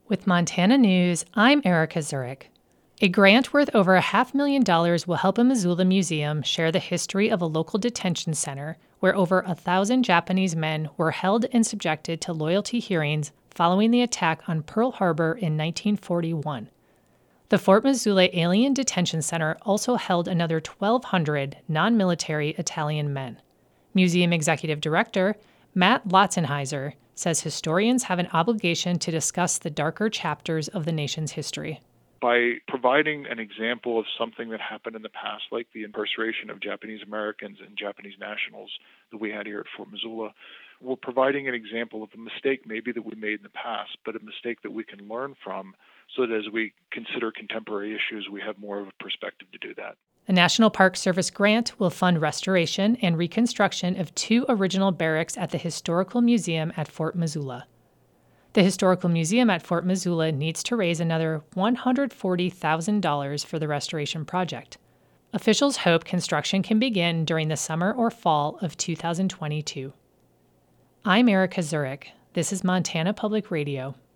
With Montana News, I'm Erica Zurich. A grant worth over $500,000 will help a Missoula museum share the history of a local detention center where over 1,000 Japanese men were held and subjected to loyalty hearings following the attack on Pearl Harbor in 1941. The Fort Missoula Alien Detention Center also held another 1,200 non-military Italian men. Museum Executive Director Matt Lotzenheiser says historians have an obligation to discuss the darker chapters of the nation's history. By providing an example of something that happened in the past, like the incarceration of Japanese Americans and Japanese nationals that we had here at Fort Missoula, we're providing an example of a mistake maybe that we made in the past, but a mistake that we can learn from so that as we consider contemporary issues, we have more of a perspective to do that. A National Park Service grant will fund restoration and reconstruction of 2 original barracks at the Historical Museum at Fort Missoula. The Historical Museum at Fort Missoula needs to raise another $140,000 for the restoration project. Officials hope construction can begin during the summer or fall of 2022. I'm Erica Zurich. This is Montana Public Radio.